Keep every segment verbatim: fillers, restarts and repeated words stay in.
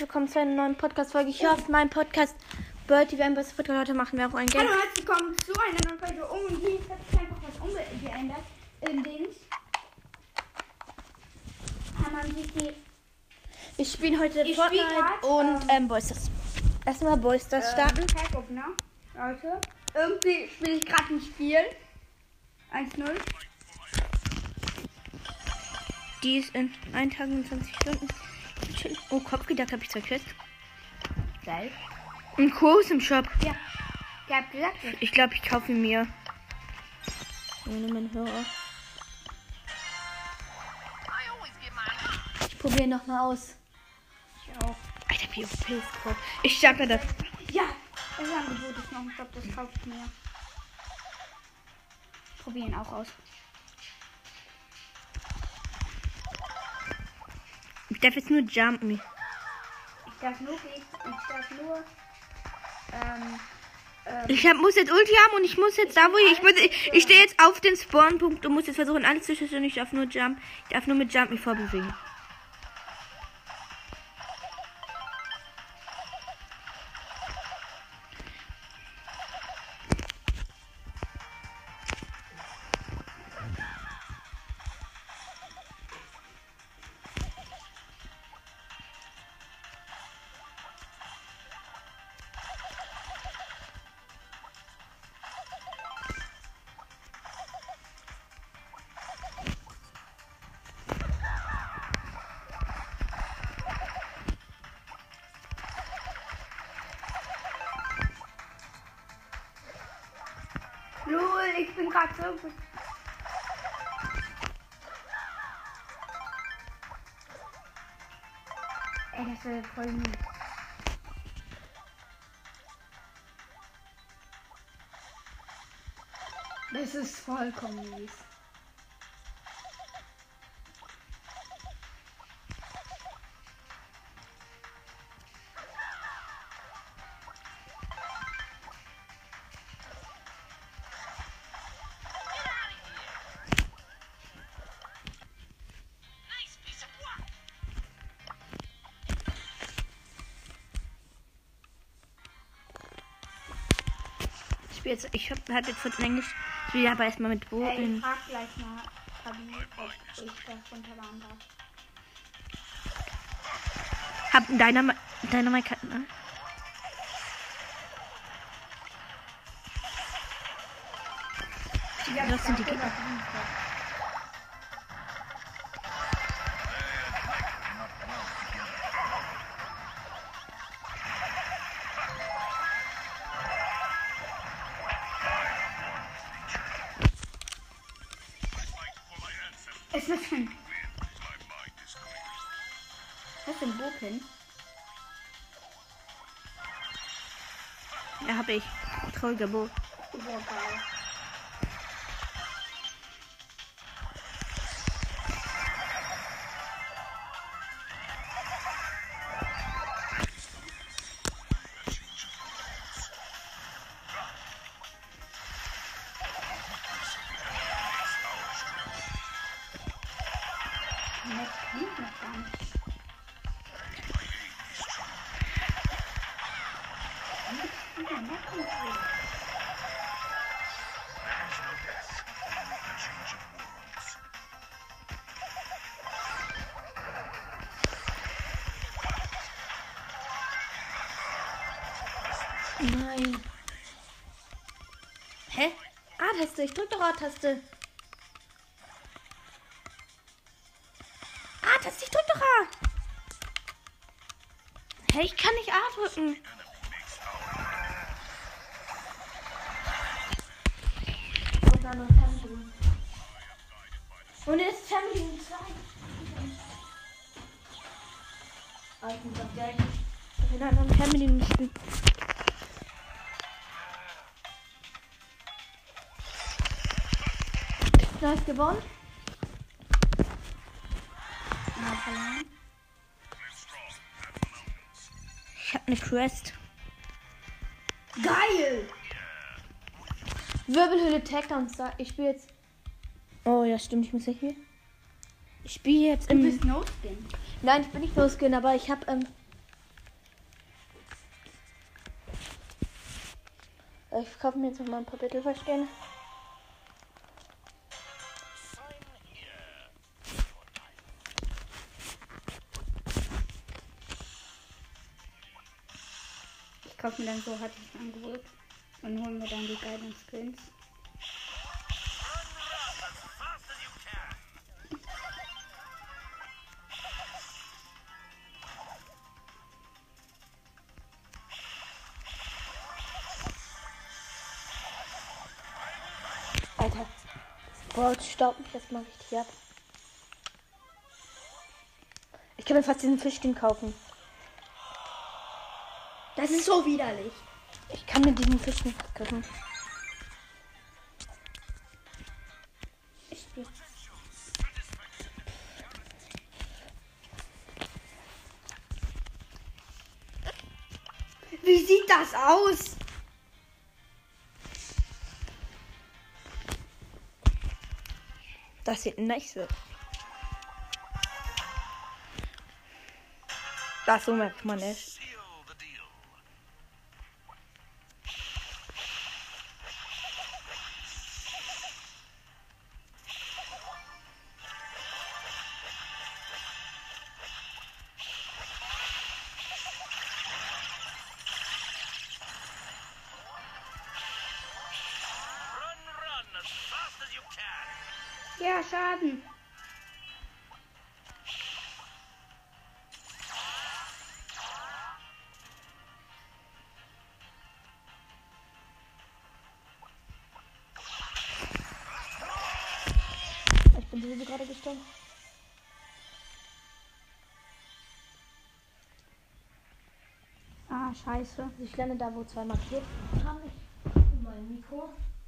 willkommen zu einer neuen Podcast-Folge. Ich hoffe, mein Podcast Bertie, wir haben was Podcast. Heute machen wir auch ein Game. Hallo, herzlich willkommen zu einer neuen Folge. Um und links hat sich einfach was umgeändert. In Dings kann man sich die... Ich spiele heute Ich Fortnite spiel grad, und ähm, ähm, Boysters. Erstmal Boysters starten. Pack Opener. Leute, irgendwie spiele ich gerade ein Spiel. eins null. Die ist in einundzwanzig Stunden. Oh, Kopfgedacht habe ich zwei Quests. Geil. Ein Kurs im Shop. Ja. Ich hab gesagt, Ich glaube, ich kaufe ihn mir. Ohne meinen Hörer. Ich probiere nochmal aus. ich auch. Alter, wie auf Pilz. Ich starte das. Ja, das Angebot ist noch. Ich glaube, das kaufe ich mir. Probieren auch aus. Ich darf jetzt nur jumpen. Ich darf nur, ich darf nur, ähm, ähm, Ich hab, muss jetzt Ulti haben und ich muss jetzt da, wo ich... Ich, muss, ich, ich stehe jetzt auf den Spawnpunkt und muss jetzt versuchen, alles zu schützen. Ich darf nur Jump. Ich darf nur mit Jump mich vorbewegen. Lul, ich bin gerade so. Ey, das wäre voll mies. Das ist vollkommen mies. Ich spiel jetzt... Ich hab, hab jetzt kurz Englisch. Ich will aber erstmal mit Bo... Ey, ich in- frag gleich mal, Fabi, ob ich das runterladen darf. Hab deiner... Deiner Mike hat... Ne? Ja, Das sind die Gegner. Es ist ein... Was ist denn Boken? Ja, hab ich. Trauriger Bo. Sehr geil. Das klingt noch gar nicht. Nein. Hä? A-Taste. Ich drück doch A-Taste. A-Taste. Ich drück doch A. Hä? Ich kann nicht A drücken. Und jetzt Family zwei. Ah, ich muss auf der in einer anderen Family nicht. Nice gewonnen. Na, verloren. Ich hab eine Quest. Geil! Wirbelhöhle Takedown. Ich spiele jetzt. Oh ja, stimmt, ich muss ja hier. Ich spiele jetzt Du im. bist No-Skin. Nein, ich bin nicht No-Skin, aber ich habe ähm, Ich kaufe mir jetzt noch mal ein paar Battle-Verstehen. Ich kaufe mir dann so hat ich ein Angebot und holen mir dann die geilen Skins. Alter. Boah, das staubt mich erstmal richtig ab. Ich kann mir fast diesen Fischding kaufen. Das ist so widerlich. Ich kann mir diesen Fischding kaufen. Ich spiel. Wie sieht das aus? Das sieht nice aus. Das so merkt man nicht. Ja, Schaden. Ich bin sowieso gerade gestorben. Ah, scheiße. Ich lande da, wo zwei markiert haben. Ich mein Mikro.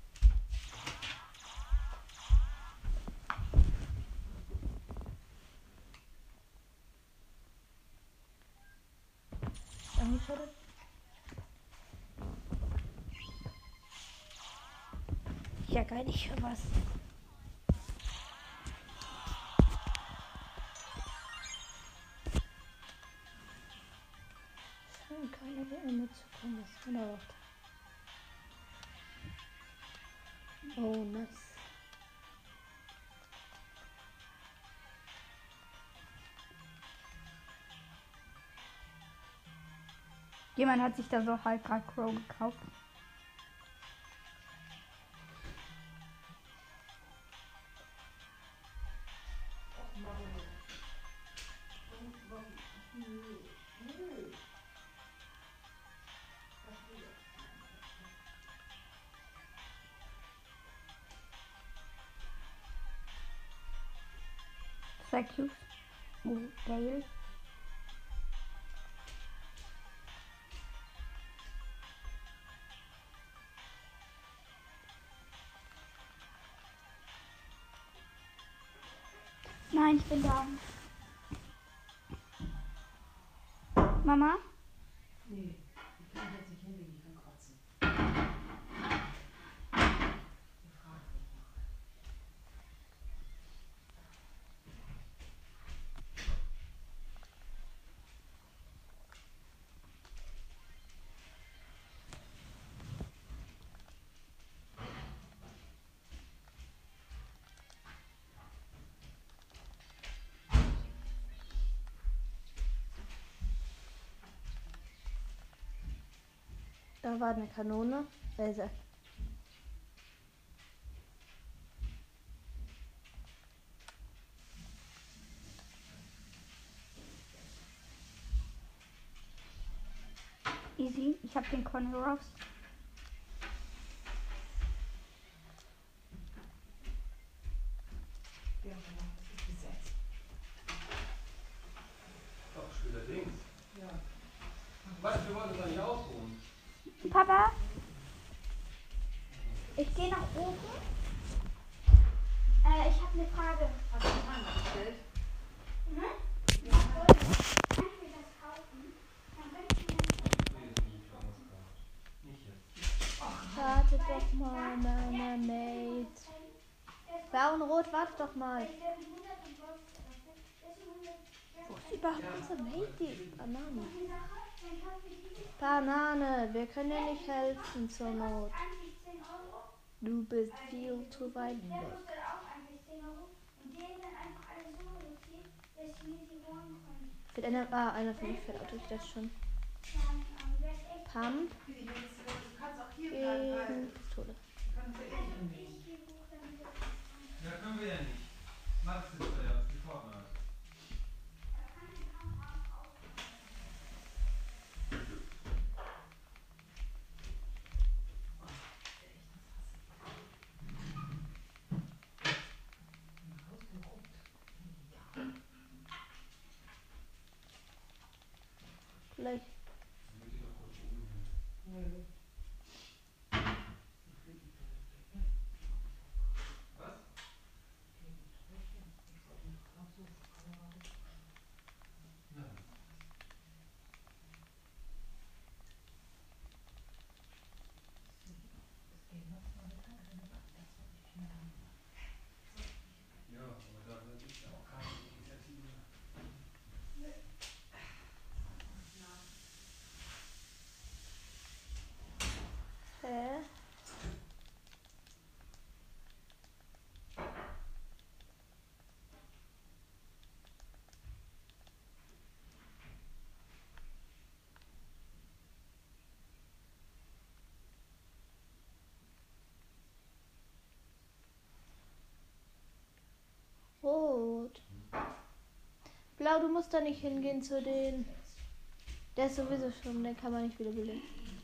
Angeschaut. Ja, geil, ich höre was. Scheint keine W M zu kommen. Das ist unerwartet. Oh, nice. Jemand hat sich da so halt gerade Crow gekauft. Sehr cute. Oh, geil. Nein, ich bin da. Mama? Nee, ich kann jetzt nicht hinlegen, ich kann kotzen. Da war eine Kanone. Welche? Easy. Ich hab den Conny Ross. Ja, genau, das ist Gesetz. Doch, Spieler links. Ja. Weißt du, wir wollten uns eigentlich ausruhen. Papa? Ich gehe nach oben. Äh, ich habe eine Frage. Hast du einen Hand gestellt? Mhm. Ja. Kann ich mir das kaufen? Dann bringt mir Nicht jetzt. Warte doch mal, meine Mate. Blau und Rot, warte doch mal. Wo ist überhaupt unsere Mate? Die Banane. Banane, wir können dir nicht helfen zur Not. Eigentlich zehn Euro. Du bist viel zu weit Der weg. kostet auch eigentlich zehn Euro. Und die haben dann einfach alle so reduziert, dass wir sie holen können. Wird einer, ah, einer von euch fährt Auto, ich das schon. Ja, ähm, wäre echt. Pump Wie, wenn es- Du kannst auch hier bleiben, weil gegen Pistole. du kannst ja eh nicht umgehen. Ich gehe hoch, damit wir das machen. Ja, können wir ja nicht. Mach's jetzt ja, die Fortnite. Gleich. Damit die doch kurz oben hin. Was? Nein. Ja, aber da gibt es ja auch keine Initiative. Hä? Rot. Blau, du musst da nicht hingehen zu den. Der ist sowieso schon, den kann man nicht wieder belegen.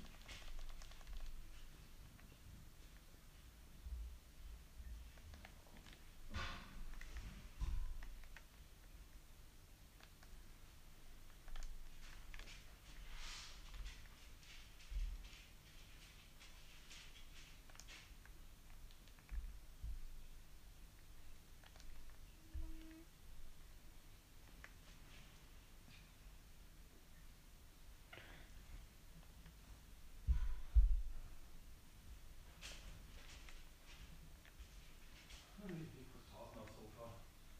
Ich lieg kurz draußen aufs Sofa.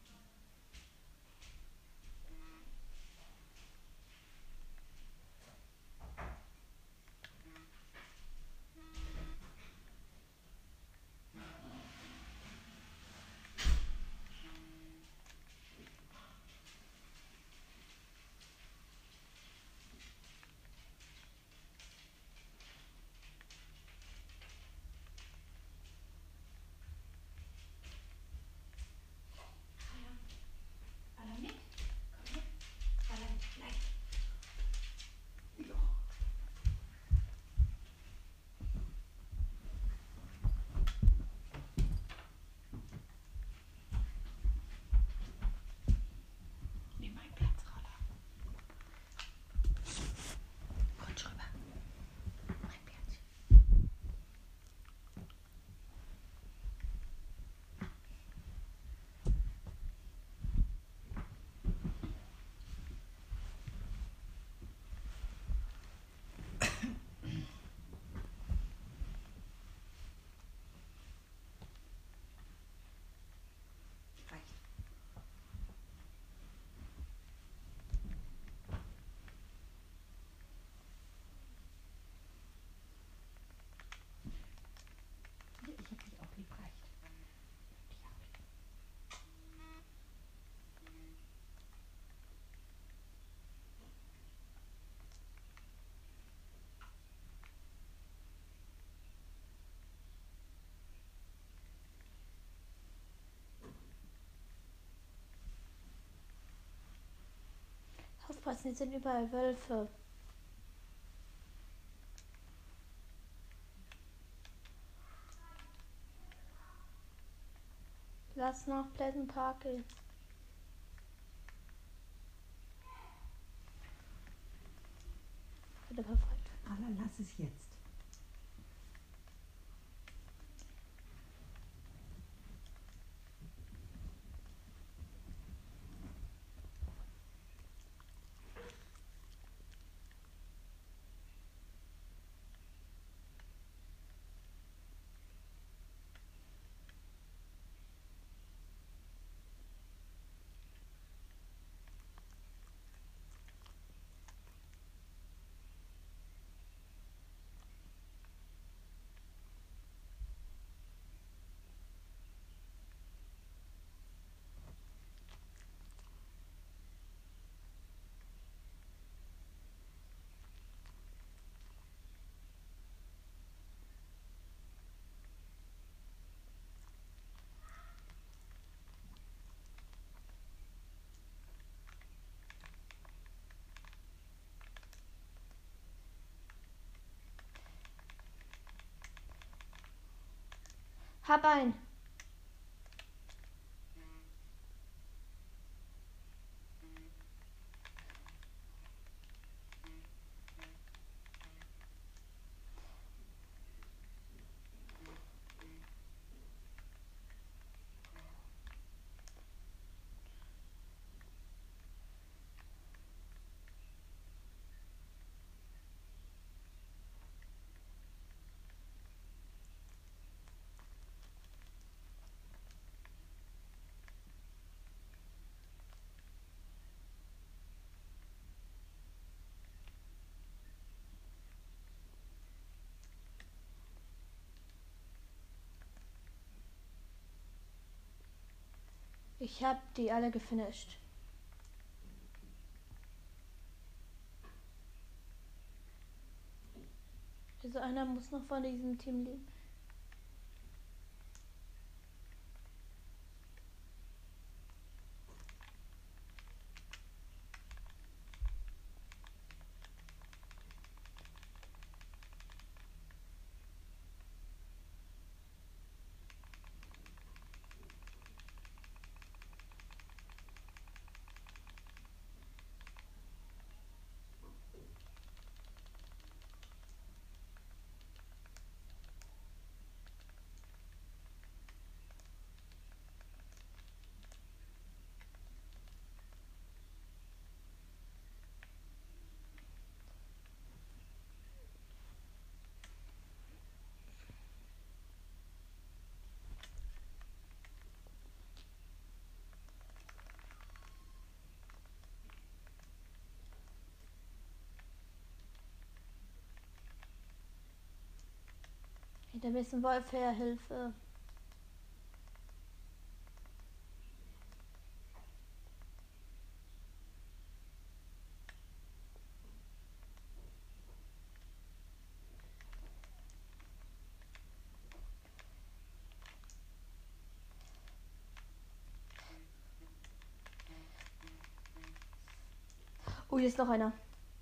Ich hab dich auch lieb, reicht. Dich auch lieb. Aufpassen, jetzt sind überall Wölfe. Lass nach Pleasant Park gehen. Bitte verfolgt. Anna, lass es jetzt. Hab ein. Ich hab die alle gefinisht. Also einer muss noch von diesem Team leben. Da ist ein Wolf her, Hilfe. Oh, hier ist noch einer.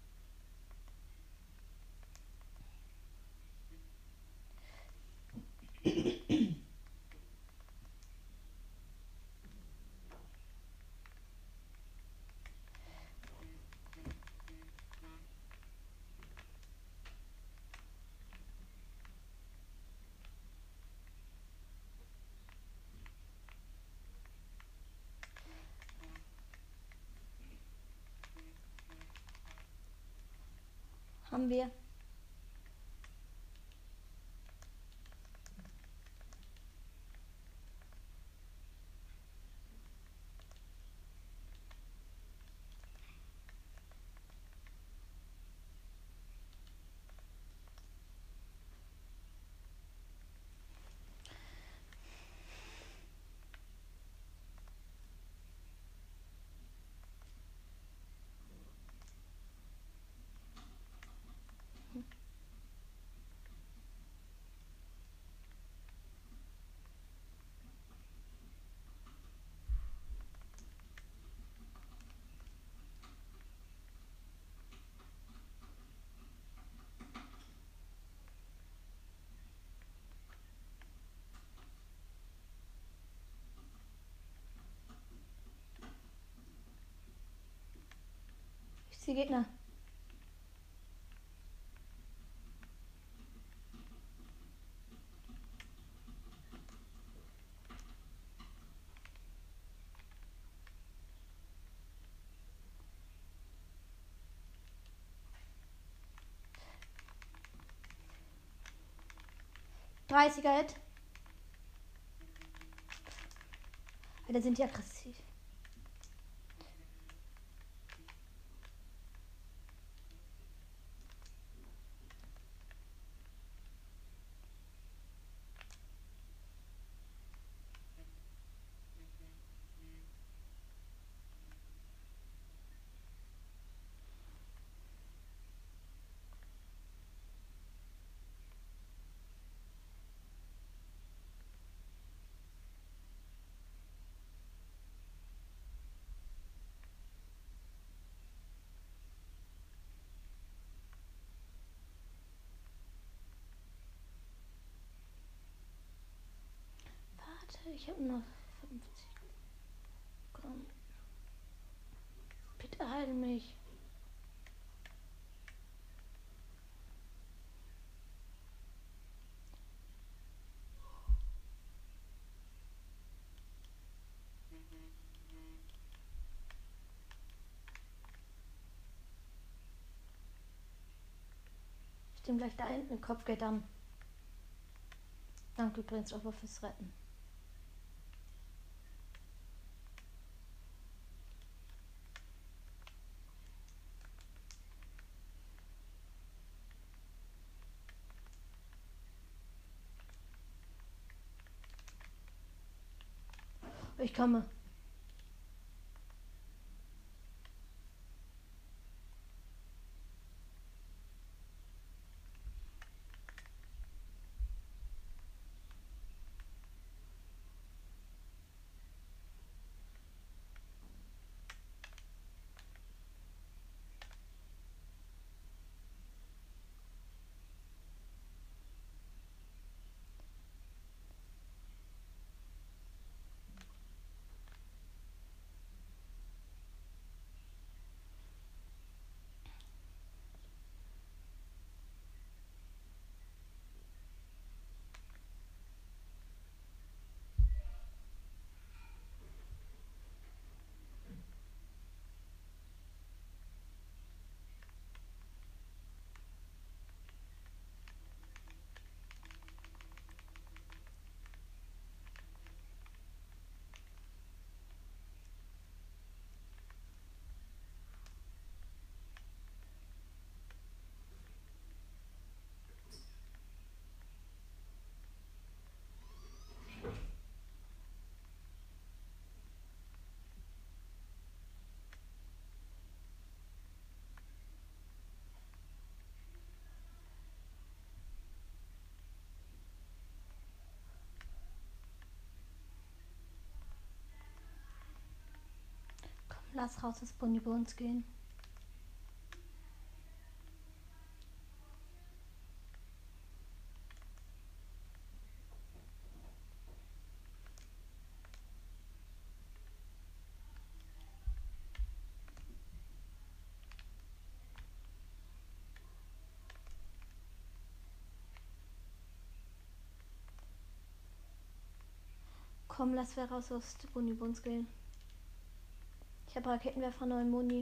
Haben wir. Ich sehe Gegner. dreißiger Hit. Alter, sind die aggressiv. Ich habe noch fünfzig. Komm. Bitte heil mich. Ich bin gleich da hinten, im Kopf geht an. Danke übrigens auch fürs Retten. Ich komme. Lass raus, dass Bunny bei uns gehen. Komm, lass wer raus, dass Bunny bei uns gehen. Ich habe Raketenwerfer neuen Muni.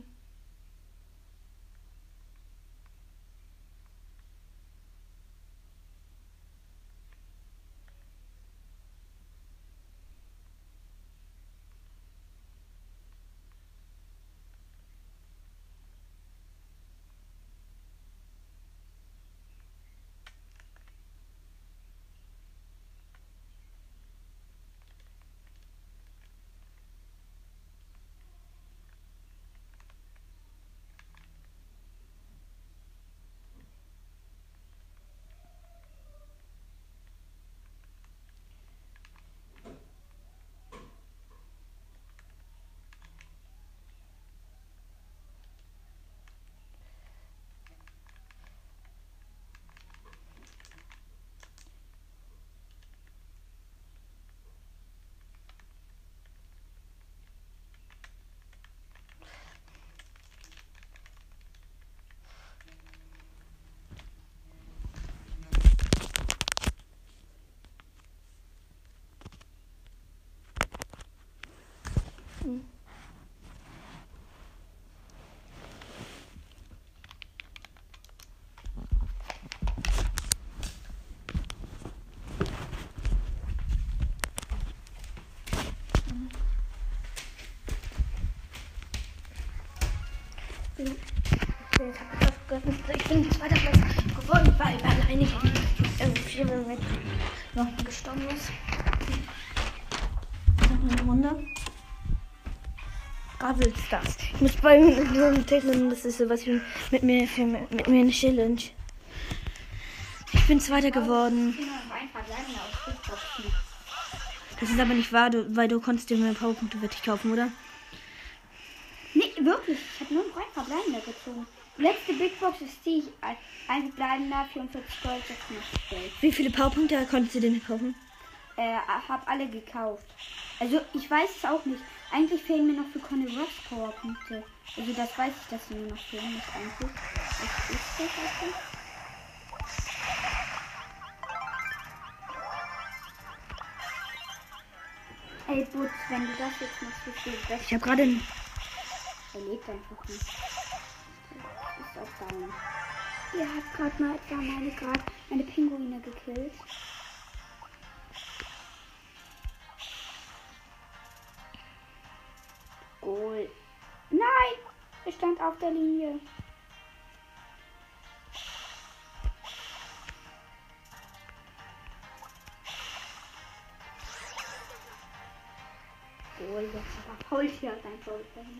Hm. Ich bin zweiter Platz geworden, weil alleine irgendwie vier Minuten noch gestorben ist. Noch eine Runde. Gravel Stars. Ich muss bei mir so Technik, das ist sowas wie mit mir, für, mit mir eine Challenge. Ich bin zweiter geworden. Das ist aber nicht wahr, du, weil du konntest dir mehr Powerpunkte wirklich kaufen, oder? Nee, wirklich. Ich habe nur einen freien Verbleibender gezogen. Letzte Big Box ist die. Ein Verbleibender, vierundvierzig Gold, sechsundachtzig Gold. Wie viele Powerpunkte konntest du denn kaufen? äh, habe alle gekauft. Also ich weiß es auch nicht. Eigentlich fehlen mir noch für Conny Ross Powerpunkte. Also das weiß ich, dass sie mir noch fehlen nicht eigentlich. Was ist das eigentlich? Ey Butz, wenn du das jetzt machst, bist du weg. Ich habe gerade einen. Er lebt einfach nicht. Ist auch down. Ihr habt gerade mal etwa meine, grad meine Pinguine gekillt. Goal. Nein! Er stand auf der Linie. Goal, jetzt aber Paul hier hat ein Goal dahin.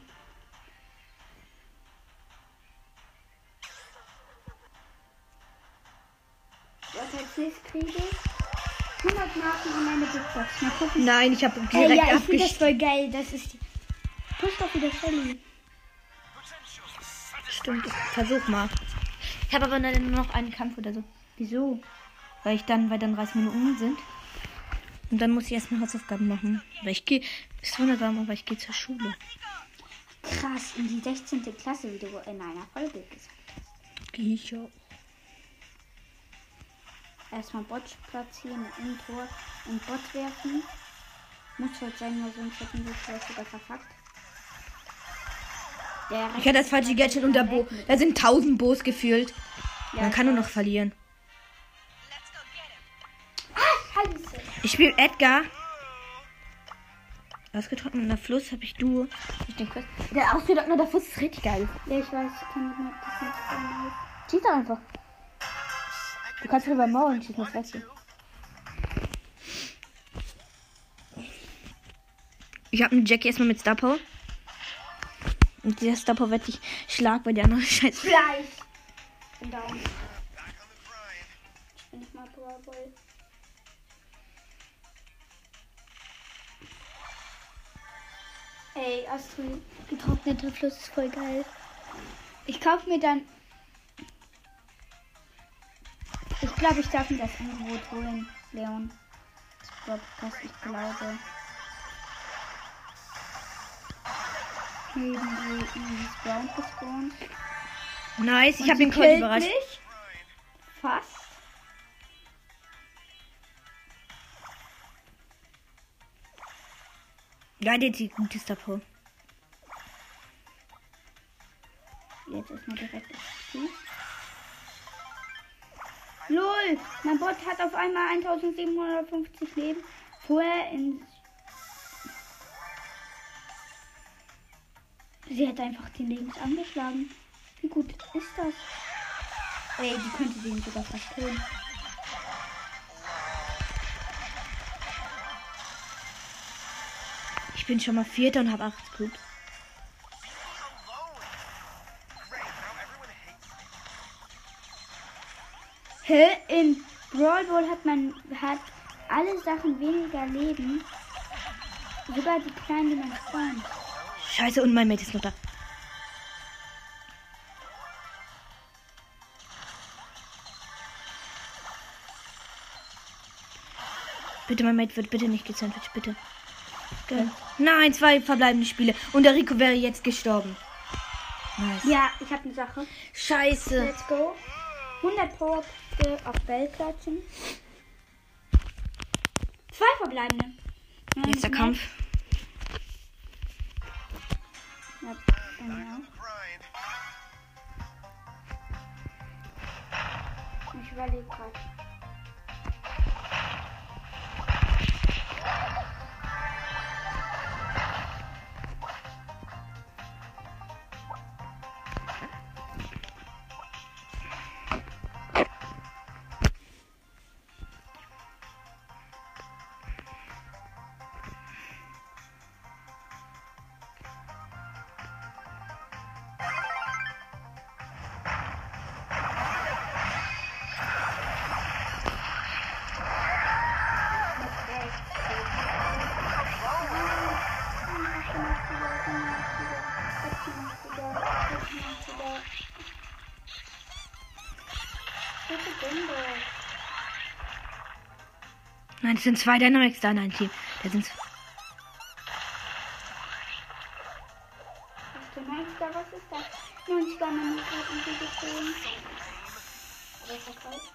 Was als nächstes kriege ich? hundert Marken an meine Big Box. Mal gucken. Nein, ich habe Ey, direkt ja, ich finde das abgeschlossen. voll geil. Das ist die. Push doch wieder Shelly. Stimmt, versuch mal. Ich habe aber nur noch einen Kampf oder so. Wieso? Weil ich dann, weil dann dreißig Minuten sind. Und dann muss ich erstmal Hausaufgaben machen. Weil ich gehe, ist wunderbar, aber ich gehe zur Schule. Krass, in die sechzehnte Klasse, wie du in einer Folge gesagt hast. Gehe ich auch. Erstmal Bot platzieren, im Tor und Bot werfen. Muss halt sein, weil sonst hätten wir vielleicht sogar verkackt. Der Ich hatte das falsche Gadget unter Bo. Da sind tausend Bo's gefühlt. Ja, Man kann nur noch verlieren. Scheiße. Ich spiele Edgar. Ausgetrockneter Fluss habe ich du. Ich den Quest. Der ausgetrocknete Fluss ist richtig geil. Ja, ich weiß, ich kann nicht das nicht so. Schieß doch einfach. Du kannst über Mauern schießen, das weißt du. Ich habe einen Jackie erstmal mit Star Power. Und dieser Star Power wird dich schlag, weil der andere Scheiß. Gleich. Ich bin down. Ich bin nicht mal Brawl Ball. Ey, Astrid, getrockneter Fluss ist voll geil. Ich kaufe mir dann. Ich glaube, ich darf mir das Angebot holen, Leon. Das Podcast, ich glaube. Neben dieses Brown gespawnt. Nice, ich Und habe sie den Code killt überrascht. mich. Fast. Ja, der ist gutes Star Power. Jetzt ist mal direkt das Ziel. LOL! Mein Bot hat auf einmal eintausendsiebenhundertfünfzig Leben. Vorher in. Sie hat einfach den links angeschlagen. Wie gut ist das? Ey, die könnte den sogar fast killen. Ich bin schon mal Vierter und habe acht Cubes. Hä? In Brawl Ball hat man hat alle Sachen weniger Leben. Sogar die kleinen, die man spawnt. Scheiße, und mein Mate ist noch da. Bitte, mein Mate wird bitte nicht gesandwiched, bitte. Geil. Nein, zwei verbleibende Spiele. Und der Rico wäre jetzt gestorben. Nice. Ja, ich habe eine Sache. Scheiße. Let's go. hundert Powerpunkte auf Bell klatschen. Zwei verbleibende. Jetzt der Kampf. Ja, dann ja. Ich überlege gerade. Nein, es sind zwei Dynamics da in einem Team. Da sind neunziger, was ist das? neunziger, meine Karten sind gezogen. Aber verkauft.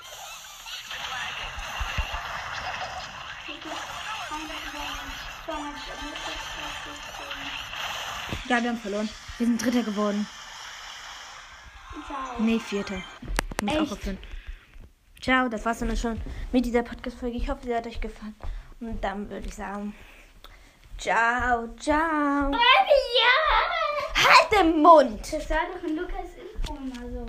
Ja, wir haben verloren. Wir sind Dritter geworden. Ciao. Nee, Vierter. Ich muss Echt? auch aufhören. Ciao, das war's dann schon mit dieser Podcast-Folge. Ich hoffe, sie hat euch gefallen. Und dann würde ich sagen, ciao, ciao. Ja! Halt den Mund! Das war doch ein Lukas Intro mal so.